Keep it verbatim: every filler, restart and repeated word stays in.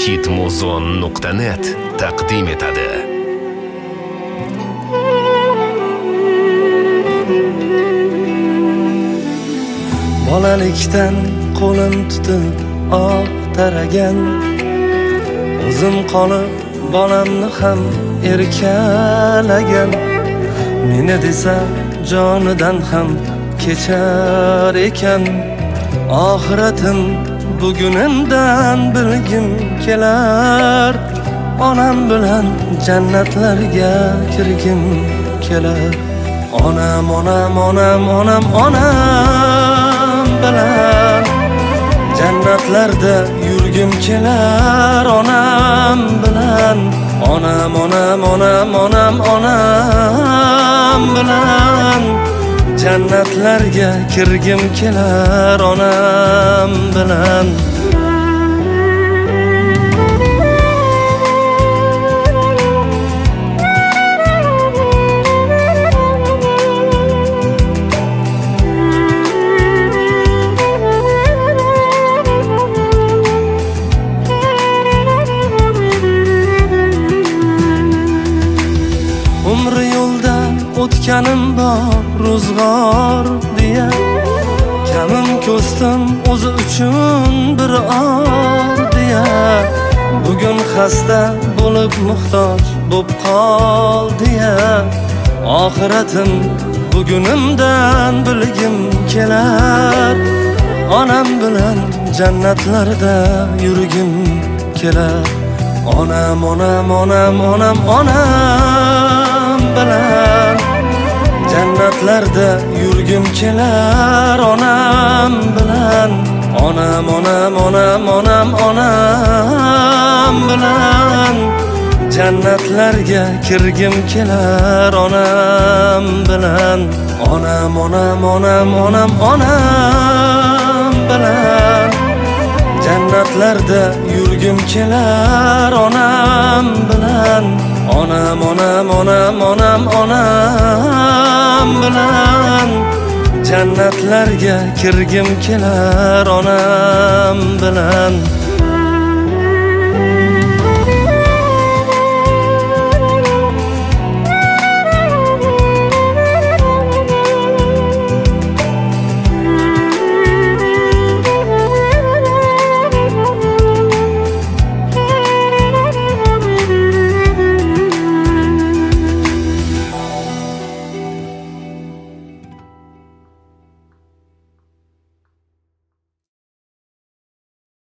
hitmuzon nuqta net taqdim etadi. Bolalikdan qo'lim tutib oq taragan, o'zim qolib bolamni ham erkalagan, meni desa jonidan ham kechar ekan. Oxiratim bugunimdan bilgim kelar, onam bilan jannatlarga kirgim kelar. Onam, onam, onam, onam, onam bilan jannatlarda yurgim kelar. Onam bilan, onam, onam, onam, onam, onam bilan jannatlarga kirgim kelar. Onam bilan umri yo'lda o'tganim bor ro'zg'or deya, kamim ko'stim o'zi uchun bir or deya. Bugun xasta bo'lib muhtoj bo'p qol deya, oxiratim bugunimdan bilgim kelar. Onam bilan jannatlarda yurgim kelar. Onam, onam, onam, onam, onam bilan jannatlarda yurgim kelar. Onam bilan, onam, onam, onam, onam, onam bilan jannatlarga kirgim kelar. Onam bilan, onam, onam, onam, onam, onam bilan jannatlarda yurgim kelar. Onam bilan, onam, onam, onam, onam, onam bilan jannatlarga kirgim kelar. Onam bilan.